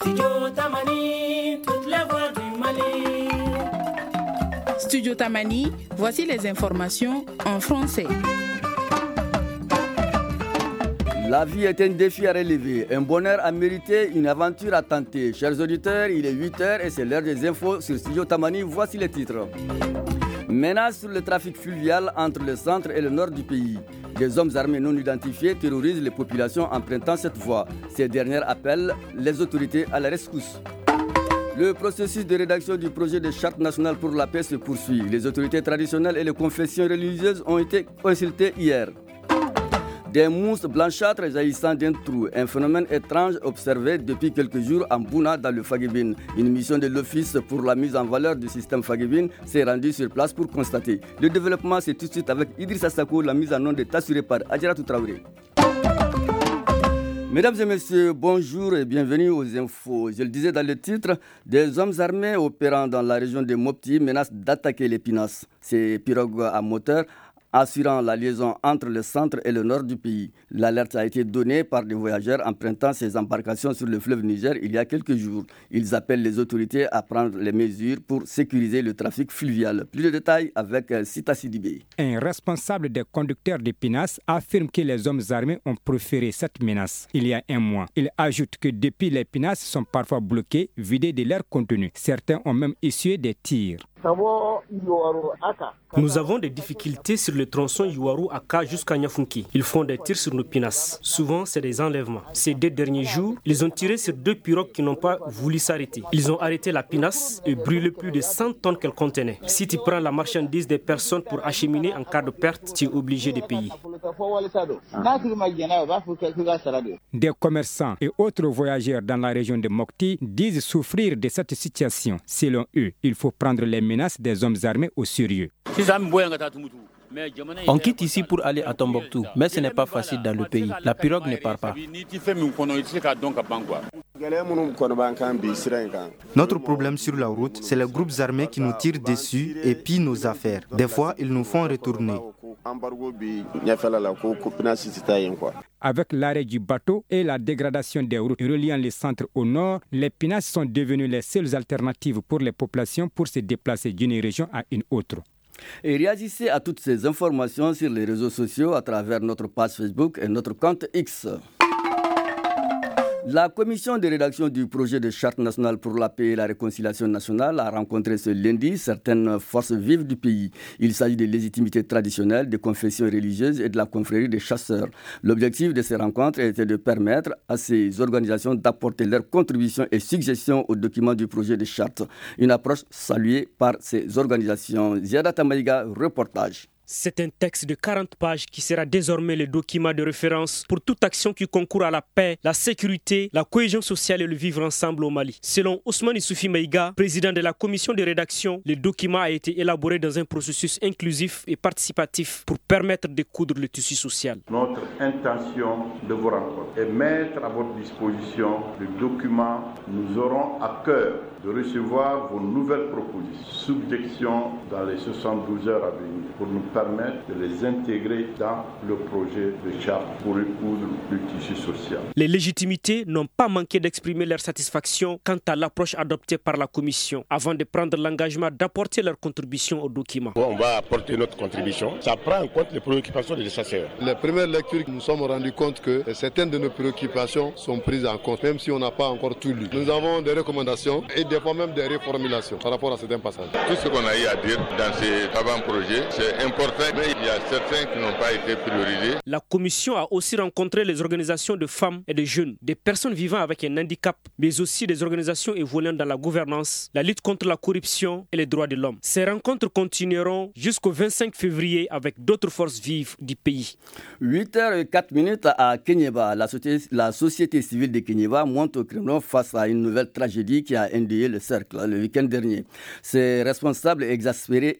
Studio Tamani, voici les informations en français. La vie est un défi à relever, un bonheur à mériter, une aventure à tenter. Chers auditeurs, il est 8h et c'est l'heure des infos sur Studio Tamani. Voici les titres. Menace sur le trafic fluvial entre le centre et le nord du pays. Des hommes armés non identifiés terrorisent les populations empruntant cette voie. Ces dernières appellent les autorités à la rescousse. Le processus de rédaction du projet de charte nationale pour la paix se poursuit. Les autorités traditionnelles et les confessions religieuses ont été consultées hier. Des mousses blanchâtres jaillissant d'un trou, un phénomène étrange observé depuis quelques jours en Bouna dans le Fagébine. Une mission de l'Office pour la mise en valeur du système Fagébine s'est rendue sur place pour constater. Le développement, c'est tout de suite avec Idrissa Sako, la mise en onde est assurée par Adjaratou Traoré. Mesdames et messieurs, bonjour et bienvenue aux infos. Je le disais dans le titre, des hommes armés opérant dans la région de Mopti menacent d'attaquer les pinasses. Ces pirogues à moteur assurant la liaison entre le centre et le nord du pays. L'alerte a été donnée par des voyageurs empruntant ces embarcations sur le fleuve Niger il y a quelques jours. Ils appellent les autorités à prendre les mesures pour sécuriser le trafic fluvial. Plus de détails avec Sita Sidibé. Un responsable des conducteurs de pinasses affirme que les hommes armés ont proféré cette menace il y a un mois. Il ajoute que depuis les pinasses sont parfois bloquées, vidées de leur contenu. Certains ont même essuyé des tirs. Nous avons des difficultés sur le tronçon Yuaru-Aka jusqu'à Nyafunki. Ils font des tirs sur nos pinasses. Souvent, c'est des enlèvements. Ces 2 derniers jours, ils ont tiré sur 2 pirogues qui n'ont pas voulu s'arrêter. Ils ont arrêté la pinasse et brûlé plus de 100 tonnes qu'elle contenait. Si tu prends la marchandise des personnes pour acheminer en cas de perte, tu es obligé de payer. Des commerçants et autres voyageurs dans la région de Mopti disent souffrir de cette situation. Selon eux, il faut prendre les menaces des hommes armés au sérieux. On quitte ici pour aller à Tombouctou, mais ce n'est pas facile dans le pays. La pirogue ne part pas. Notre problème sur la route, c'est les groupes armés qui nous tirent dessus et pillent nos affaires. Des fois, ils nous font retourner. Avec l'arrêt du bateau et la dégradation des routes reliant les centres au nord, les pinasses sont devenues les seules alternatives pour les populations pour se déplacer d'une région à une autre. Et réagissez à toutes ces informations sur les réseaux sociaux à travers notre page Facebook et notre compte X. La commission de rédaction du projet de charte nationale pour la paix et la réconciliation nationale a rencontré ce lundi certaines forces vives du pays. Il s'agit des légitimités traditionnelles, des confessions religieuses et de la confrérie des chasseurs. L'objectif de ces rencontres était de permettre à ces organisations d'apporter leurs contributions et suggestions aux documents du projet de charte. Une approche saluée par ces organisations. Ziada Tamaïga, reportage. C'est un texte de 40 pages qui sera désormais le document de référence pour toute action qui concourt à la paix, la sécurité, la cohésion sociale et le vivre ensemble au Mali. Selon Ousmane Issoufi Maïga, président de la commission de rédaction, le document a été élaboré dans un processus inclusif et participatif pour permettre de coudre le tissu social. Notre intention de vous rencontrer est mettre à votre disposition le document. Nous aurons à cœur de recevoir vos nouvelles propositions, suggestions dans les 72 heures à venir pour nous permettre de les intégrer dans le projet de charte pour recoudre le tissu social. Les légitimités n'ont pas manqué d'exprimer leur satisfaction quant à l'approche adoptée par la commission avant de prendre l'engagement d'apporter leur contribution au document. On va apporter notre contribution. Ça prend en compte les préoccupations des chasseurs. Les premières lectures, nous nous sommes rendus compte que certaines de nos préoccupations sont prises en compte, même si on n'a pas encore tout lu. Nous avons des recommandations et des fois même des reformulations par rapport à certains passages. Tout ce qu'on a eu à dire dans ces avant-projets, c'est important, mais il y a certains qui n'ont pas été priorisés. La commission a aussi rencontré les organisations de femmes et de jeunes, des personnes vivant avec un handicap, mais aussi des organisations évoluant dans la gouvernance, la lutte contre la corruption et les droits de l'homme. Ces rencontres continueront jusqu'au 25 février avec d'autres forces vives du pays. 8h04 à Kenyeba, la société civile de Kenyeba monte au créneau face à une nouvelle tragédie qui a endeuillé le cercle le week-end dernier. Ces responsables exaspérés,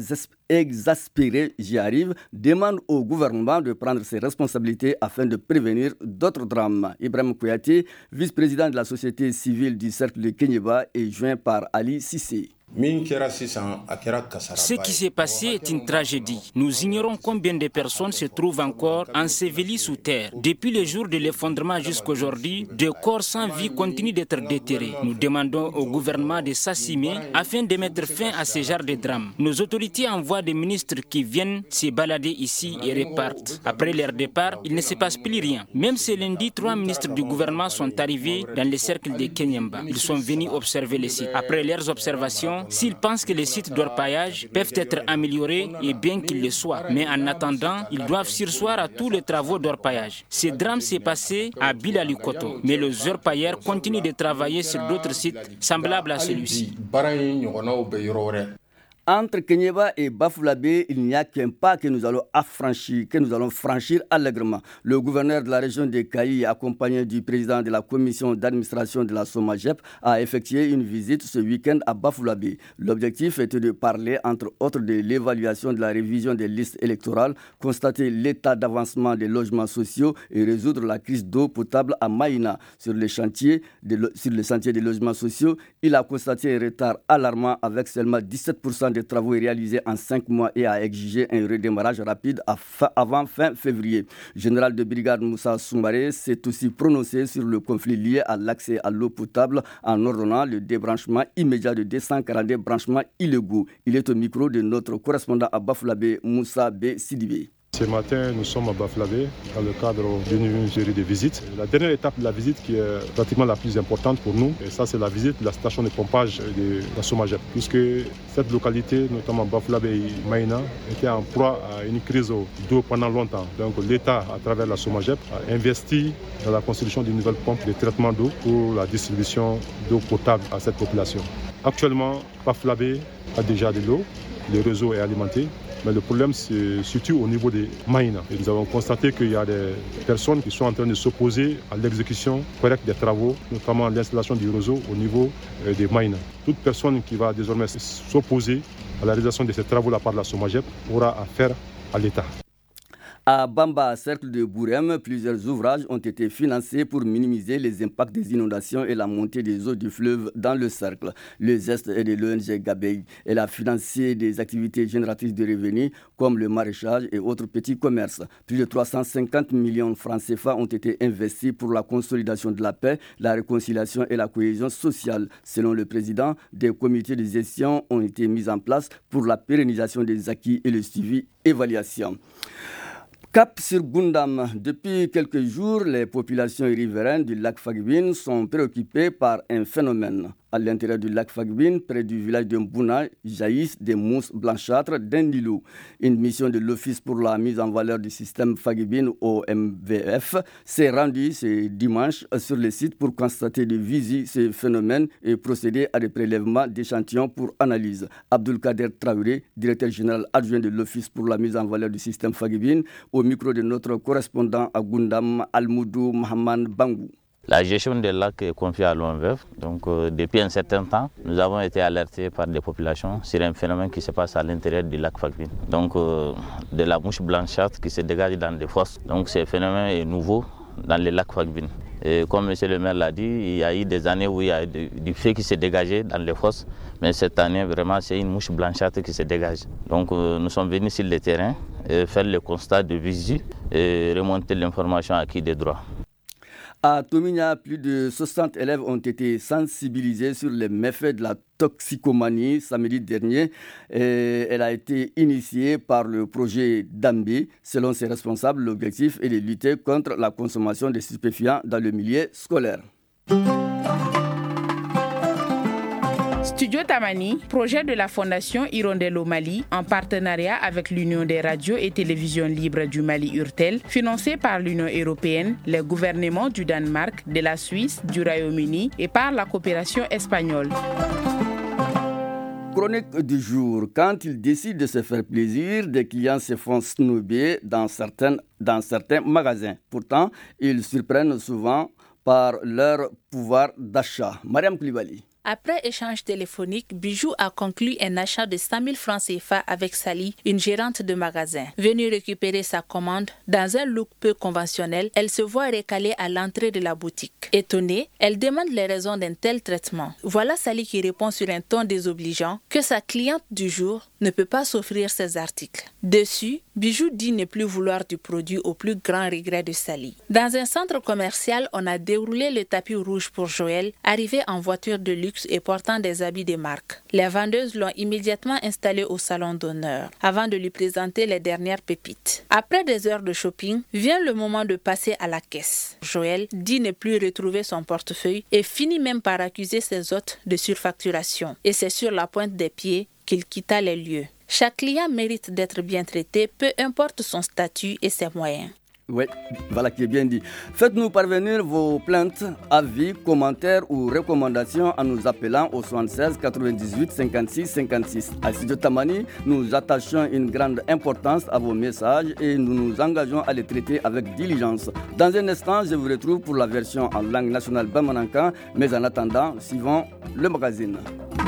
j'y arrive, demandent au gouvernement de prendre ses responsabilités afin de prévenir d'autres drames. Ibrahim Kouyaté, vice-président de la société civile du cercle de Kenyeba, est joint par Ali Sissé. Ce qui s'est passé est une tragédie. Nous ignorons combien de personnes se trouvent encore ensevelies sous terre. Depuis le jour de l'effondrement jusqu'aujourd'hui, des corps sans vie continuent d'être déterrés. Nous demandons au gouvernement de s'assumer afin de mettre fin à ce genre de drame. Nos autorités envoient des ministres qui viennent se balader ici et repartent. Après leur départ, il ne se passe plus rien. Même ce lundi, 3 ministres du gouvernement sont arrivés dans le cercle de Kenyamba. Ils sont venus observer le site. Après leurs observations, s'ils pensent que les sites d'orpaillage peuvent être améliorés, et bien qu'ils le soient. Mais en attendant, ils doivent surseoir à tous les travaux d'orpaillage. Ce drame s'est passé à Bilalikoto, mais les orpailleurs continuent de travailler sur d'autres sites semblables à celui-ci. Entre Kenyeba et Bafouladé, il n'y a qu'un pas que nous allons franchir allègrement. Le gouverneur de la région de Kayi, accompagné du président de la commission d'administration de la SOMAGEP, a effectué une visite ce week-end à Bafouladé. L'objectif était de parler, entre autres, de l'évaluation de la révision des listes électorales, constater l'état d'avancement des logements sociaux et résoudre la crise d'eau potable à Maïna. Sur le chantier des logements sociaux, il a constaté un retard alarmant avec seulement 17% des travaux réalisés en 5 mois et a exigé un redémarrage rapide avant fin février. Le général de brigade Moussa Soumaré s'est aussi prononcé sur le conflit lié à l'accès à l'eau potable en ordonnant le débranchement immédiat de 242 branchements illégaux. Il est au micro de notre correspondant à Bafouladé, Moussa B. Sidibé. Ce matin, nous sommes à Bafouladé dans le cadre d'une série de visites. La dernière étape de la visite qui est pratiquement la plus importante pour nous, et ça c'est la visite de la station de pompage de la SOMAGEP, puisque cette localité, notamment Bafouladé et Maïna, était en proie à une crise d'eau pendant longtemps. Donc l'État, à travers la SOMAGEP, a investi dans la construction d'une nouvelle pompe de traitement d'eau pour la distribution d'eau potable à cette population. Actuellement, Bafouladé a déjà de l'eau, le réseau est alimenté. Mais le problème se situe au niveau des Maïna. Et nous avons constaté qu'il y a des personnes qui sont en train de s'opposer à l'exécution correcte des travaux, notamment l'installation du réseau au niveau des Maïna. Toute personne qui va désormais s'opposer à la réalisation de ces travaux de la part de la SOMAGEP aura affaire à l'État. À Bamba, cercle de Bourem, plusieurs ouvrages ont été financés pour minimiser les impacts des inondations et la montée des eaux du fleuve dans le cercle. Le geste est de l'ONG Gabey. Elle a financé des activités génératrices de revenus comme le maraîchage et autres petits commerces. Plus de 350 millions de francs CFA ont été investis pour la consolidation de la paix, la réconciliation et la cohésion sociale. Selon le président, des comités de gestion ont été mis en place pour la pérennisation des acquis et le suivi évaluation. Cap sur Gundam. Depuis quelques jours, les populations riveraines du lac Fagbin sont préoccupées par un phénomène. À l'intérieur du lac Fagbin, près du village de Mbouna, jaillissent des mousses blanchâtres d'un îlot. Une mission de l'Office pour la mise en valeur du système Fagbin au MVF s'est rendue ce dimanche sur le site pour constater de visu ce phénomène et procéder à des prélèvements d'échantillons pour analyse. Abdulkader Traoré, directeur général adjoint de l'Office pour la mise en valeur du système Fagbin, au micro de notre correspondant à Gundam, Almoudou Mohamed Bangou. La gestion des lacs est confiée à l'OMVF. Donc, depuis un certain temps, nous avons été alertés par des populations sur un phénomène qui se passe à l'intérieur du lac Fagbin. Donc, de la mouche blanchâtre qui se dégage dans des fosses. Donc, ce phénomène est nouveau dans le lac Fagbin. Et comme M. le maire l'a dit, il y a eu des années où il y a du feu qui s'est dégagé dans les fosses. Mais cette année, vraiment, c'est une mouche blanchâtre qui se dégage. Donc, nous sommes venus sur le terrain et faire le constat de visu et remonter l'information acquis des droits. À Tomina, plus de 60 élèves ont été sensibilisés sur les méfaits de la toxicomanie samedi dernier. Elle a été initiée par le projet Dambi. Selon ses responsables, l'objectif est de lutter contre la consommation de stupéfiants dans le milieu scolaire. Studio Tamani, projet de la Fondation Hirondelle au Mali, en partenariat avec l'Union des radios et télévisions libres du Mali URTEL, financé par l'Union européenne, les gouvernements du Danemark, de la Suisse, du Royaume-Uni et par la coopération espagnole. Chronique du jour. Quand ils décident de se faire plaisir, des clients se font snober dans certains magasins. Pourtant, ils surprennent souvent par leur pouvoir d'achat. Mariam Koulibaly. Après échange téléphonique, Bijou a conclu un achat de 100 000 francs CFA avec Sally, une gérante de magasin. Venue récupérer sa commande, dans un look peu conventionnel, elle se voit recalée à l'entrée de la boutique. Étonnée, elle demande les raisons d'un tel traitement. Voilà Sally qui répond sur un ton désobligeant que sa cliente du jour ne peut pas s'offrir ses articles. Dessus, Bijou dit ne plus vouloir du produit au plus grand regret de Sally. Dans un centre commercial, on a déroulé le tapis rouge pour Joël, arrivé en voiture de luxe et portant des habits de marque. Les vendeuses l'ont immédiatement installé au salon d'honneur, avant de lui présenter les dernières pépites. Après des heures de shopping, vient le moment de passer à la caisse. Joël dit ne plus retrouver son portefeuille et finit même par accuser ses hôtes de surfacturation. Et c'est sur la pointe des pieds qu'il quitta les lieux. Chaque client mérite d'être bien traité, peu importe son statut et ses moyens. Oui, voilà qui est bien dit. Faites-nous parvenir vos plaintes, avis, commentaires ou recommandations en nous appelant au 76 98 56 56. À Studio Tamani, nous attachons une grande importance à vos messages et nous nous engageons à les traiter avec diligence. Dans un instant, je vous retrouve pour la version en langue nationale Bamanankan, mais en attendant, suivons le magazine.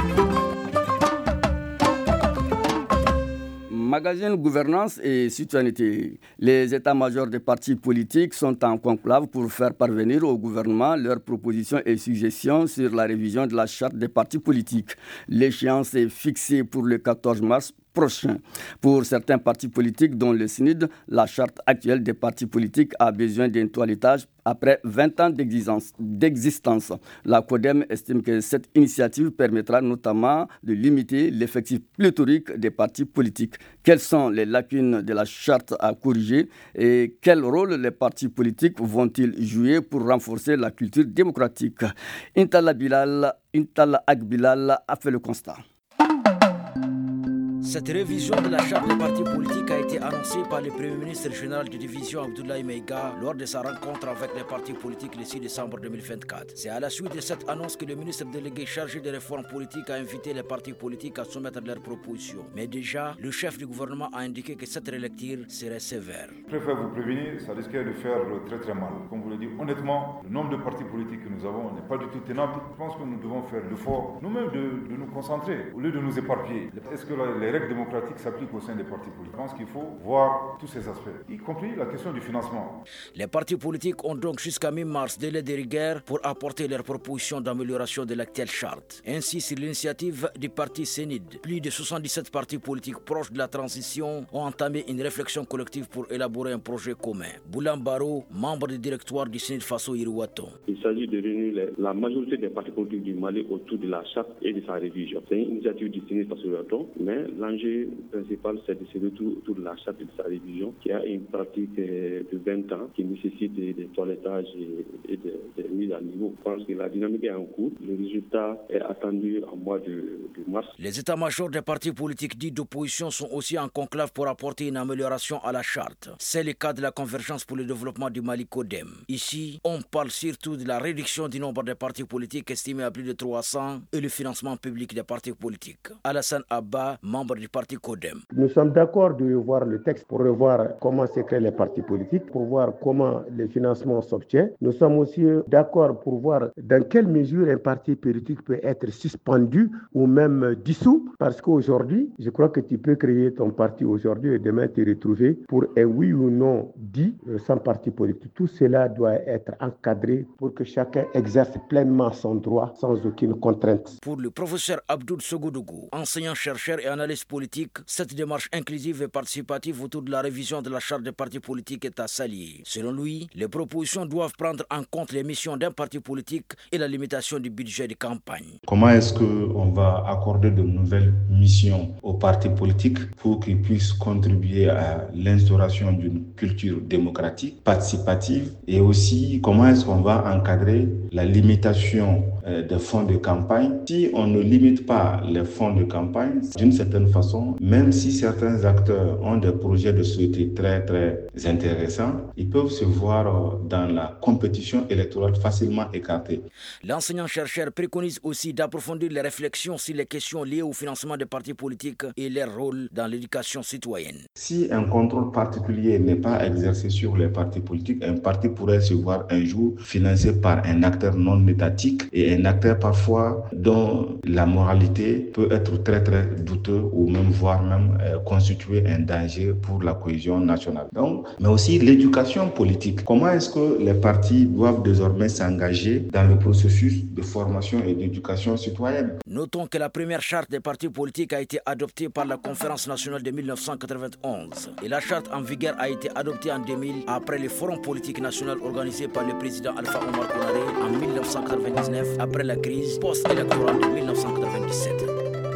Magazine Gouvernance et Citoyenneté. Les états-majors des partis politiques sont en conclave pour faire parvenir au gouvernement leurs propositions et suggestions sur la révision de la charte des partis politiques. L'échéance est fixée pour le 14 mars prochain. Pour certains partis politiques, dont le SNID, la charte actuelle des partis politiques a besoin d'un toilettage après 20 ans d'existence. La CODEM estime que cette initiative permettra notamment de limiter l'effectif pléthorique des partis politiques. Quelles sont les lacunes de la charte à corriger et quel rôle les partis politiques vont-ils jouer pour renforcer la culture démocratique? Intala Agbilal a fait le constat. Cette révision de la charte des partis politiques a été annoncée par le Premier ministre général de division Abdoulaye Meiga lors de sa rencontre avec les partis politiques le 6 décembre 2024. C'est à la suite de cette annonce que le ministre délégué chargé des réformes politiques a invité les partis politiques à soumettre leurs propositions. Mais déjà, le chef du gouvernement a indiqué que cette relecture serait sévère. Je préfère vous prévenir, ça risquait de faire très très mal. Comme vous le dites, honnêtement, le nombre de partis politiques que nous avons n'est pas du tout tenable. Je pense que nous devons faire l'effort nous-mêmes de nous concentrer au lieu de nous éparpiller. Est-ce que les règles démocratiques s'appliquent au sein des partis politiques? Je pense qu'il faut voir tous ces aspects, y compris la question du financement. Les partis politiques ont donc jusqu'à mi-mars délai de rigueur pour apporter leurs propositions d'amélioration de l'actuelle charte. Ainsi, sur l'initiative du parti CENID, plus de 77 partis politiques proches de la transition ont entamé une réflexion collective pour élaborer un projet commun. Boulan Baro, membre du directoire du CENID Faso Iruato. Il s'agit de réunir la majorité des partis politiques du Mali autour de la charte et de sa révision. C'est une initiative du CENID Faso Iruato, mais l'enjeu principal, c'est de se retrouver autour de la charte et de sa révision, qui a une pratique de 20 ans, qui nécessite des toilettages et des mises à niveau. Je pense que la dynamique est en cours. Le résultat est attendu en mois de mars. Les états-majors des partis politiques dits d'opposition sont aussi en conclave pour apporter une amélioration à la charte. C'est le cas de la Convergence pour le développement du Mali CODEM. Ici, on parle surtout de la réduction du nombre des partis politiques estimé à plus de 300 et le financement public des partis politiques. Alassane Abba, membre du parti CODEM. Nous sommes d'accord de revoir le texte pour revoir comment se créent les partis politiques, pour voir comment le financement s'obtient. Nous sommes aussi d'accord pour voir dans quelle mesure un parti politique peut être suspendu ou même dissous. Parce qu'aujourd'hui, je crois que tu peux créer ton parti aujourd'hui et demain te retrouver pour un oui ou non dit sans parti politique. Tout cela doit être encadré pour que chacun exerce pleinement son droit sans aucune contrainte. Pour le professeur Abdoul Sogodougou, enseignant-chercheur et analyste politique, cette démarche inclusive et participative autour de la révision de la charte des partis politiques est à saluer. Selon lui, les propositions doivent prendre en compte les missions d'un parti politique et la limitation du budget de campagne. Comment est-ce qu'on va accorder de nouvelles missions aux partis politiques pour qu'ils puissent contribuer à l'instauration d'une culture démocratique, participative, et aussi comment est-ce qu'on va encadrer la limitation des fonds de campagne. Si on ne limite pas les fonds de campagne, d'une certaine façon, même si certains acteurs ont des projets de société très très intéressants, ils peuvent se voir dans la compétition électorale facilement écartés. L'enseignant-chercheur préconise aussi d'approfondir les réflexions sur les questions liées au financement des partis politiques et leur rôle dans l'éducation citoyenne. Si un contrôle particulier n'est pas exercé sur les partis politiques, un parti pourrait se voir un jour financé par un acteur non étatique et un acteur parfois dont la moralité peut être très très douteuse ou même voire même constituer un danger pour la cohésion nationale. Donc, mais aussi l'éducation politique. Comment est-ce que les partis doivent désormais s'engager dans le processus de formation et d'éducation citoyenne? Notons que la première charte des partis politiques a été adoptée par la Conférence nationale de 1991 et la charte en vigueur a été adoptée en 2000 après le forum politique national organisé par le président Alpha Omar Konaré en 1999 après la crise post-électorale de 1997.